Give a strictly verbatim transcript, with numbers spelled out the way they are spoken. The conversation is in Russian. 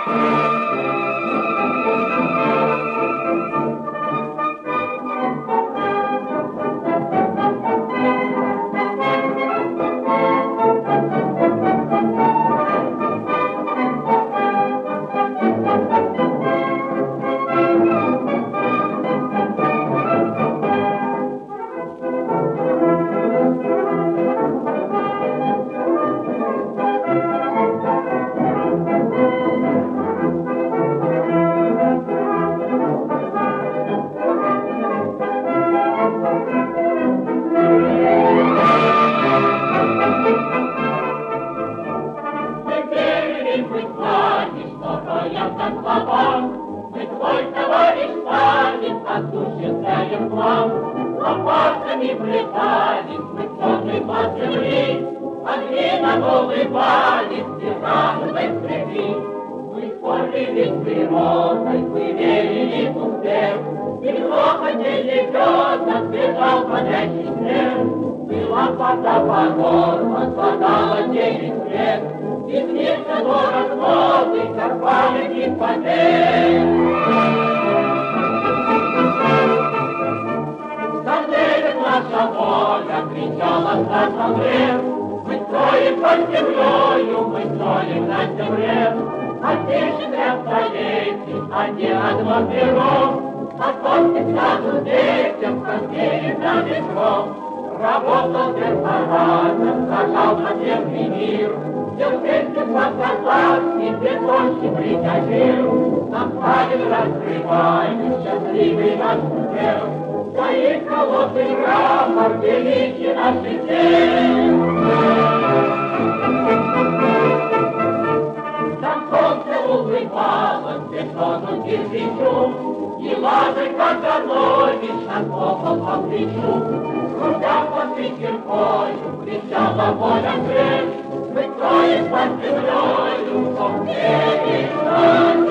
Мы твой товарищ Сталин, осуществляем план. Лопатами влетали, мы темный под земли, Огненно улыбались, тирану мы скрепли. Мы спорили с природой, мы верили в успех, И грохоте летет, сбежал парящий снег. Была вода по горло, спадала девять лет, И снится город новый, Карпали не потек. Наша воля кричала на земле, Мы строим под землею, мы строим на земле. Отечественные столетий, а не одно перо, Отпусти сразу детям, конвейер на метро. Работал перфоратор, сажал подземный мир, Дел песни под и бетонщик бригадир. Нам Сталин раскрывает счастливый наш удел, Своей холодный рапорт величие наших дел. Там солнце улыбалось бетону кирпичу, И лазай, как Данович, накопал по плечу. Крутя под ветеркою, кричала воля крест, Мы строим под землею, чтоб не мешать.